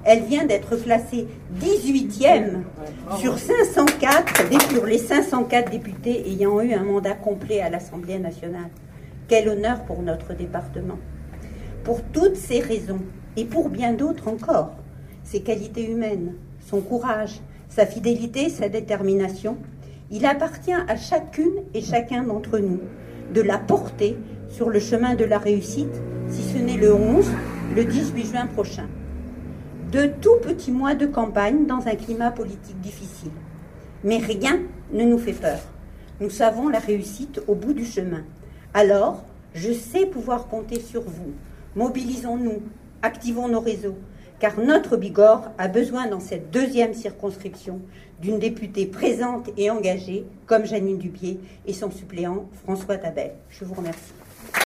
Elle vient d'être classée 18e sur 504, sur les 504 députés ayant eu un mandat complet à l'Assemblée nationale. Quel honneur pour notre département. Pour toutes ces raisons, et pour bien d'autres encore, ses qualités humaines, son courage, sa fidélité, sa détermination, il appartient à chacune et chacun d'entre nous de la porter sur le chemin de la réussite, si ce n'est le 11, le 18 juin prochain. De tout petits mois de campagne dans un climat politique difficile. Mais rien ne nous fait peur. Nous savons la réussite au bout du chemin. Alors, je sais pouvoir compter sur vous. Mobilisons-nous, activons nos réseaux, car notre Bigorre a besoin dans cette deuxième circonscription d'une députée présente et engagée comme Jeanine Dubié et son suppléant François Tabel. Je vous remercie.